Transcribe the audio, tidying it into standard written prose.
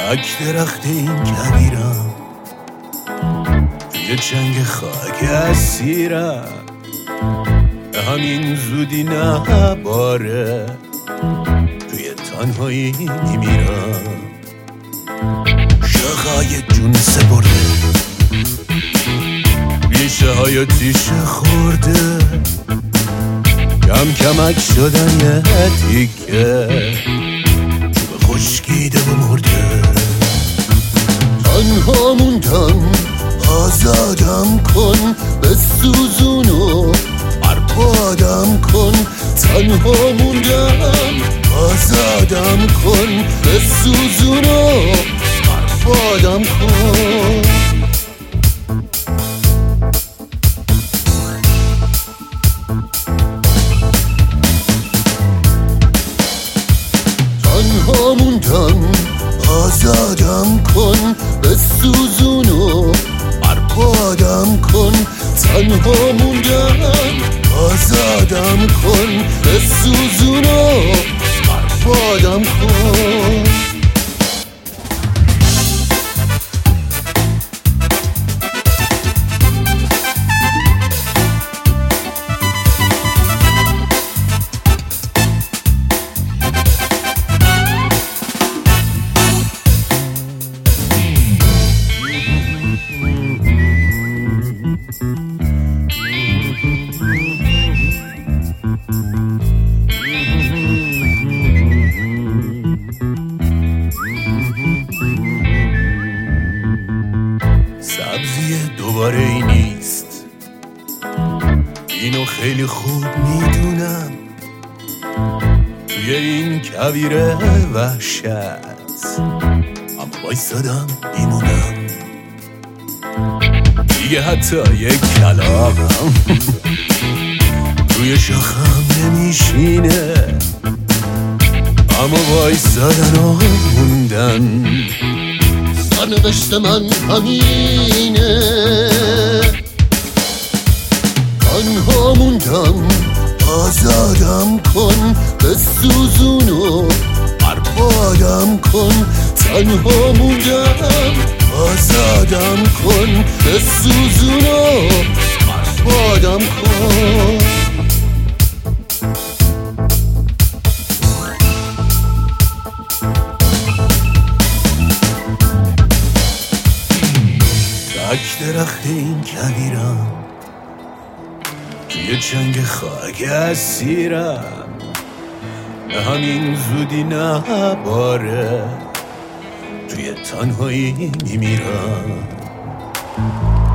تک درخت این کویرم، توی چنگ خاک اسیرم، به همین زودی نباره توی تنهایی میمیرم. شقای جون سپرده، ریشه های تیشه خورده، کم کمک شدن یه تیکه چوب خشکیده و مرده. تنها موندم، آزادم کن، به سوزونو بربادم کن. تنها موندم، آزادم کن، به سوزونو بربادم کن. تنها موندم، آزادم کن، به سوزونو بربادم کن. تنها موندم، آزادم کن، به سوزونو بربادم کن. سبزی دوباره ای نیست، اینو خیلی خوب میدونم. توی این کویر وحشت اما بایستادم میمونم. دیگه حتی یک کلاغم روی شاخم نمیشینه، اما بایستادن و موندن سرنوشت من همینه. تنها موندم، آزادم کن، به سوزونو بربادم کن. تنها موندم، آزادم کن، به سوزونو بربادم کن. تک درخت این کویرم، توی چنگ خاک اسیرم، به همین زودی نباره توی تنهایی میمیرم.